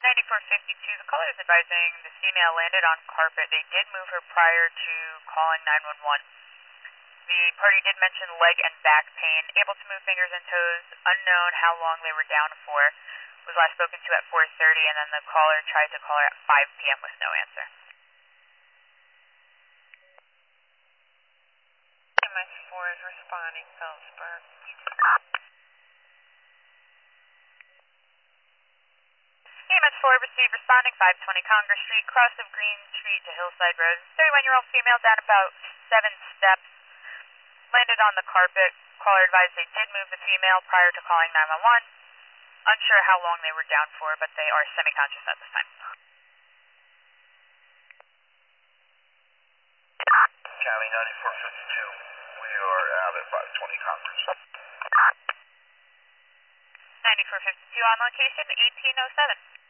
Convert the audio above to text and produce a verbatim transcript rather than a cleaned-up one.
ninety-four fifty-two, the caller is advising the female landed on carpet. They did move her prior to calling nine one one. The party did mention leg and back pain, able to move fingers and toes, unknown how long they were down for. Was last spoken to at four thirty, and then the caller tried to call her at five p m with no answer. M S four is responding, Phillipsburg. E M S four received responding five twenty Congress Street, cross of Green Street to Hillside Road. thirty-one-year-old female down about seven steps. Landed on the carpet. Caller advised they did move the female prior to calling nine one one. Unsure how long they were down for, but they are semi-conscious at this time. County ninety-four fifty-two. We are out at five twenty Congress. ninety-four fifty-two on location, eighteen oh seven.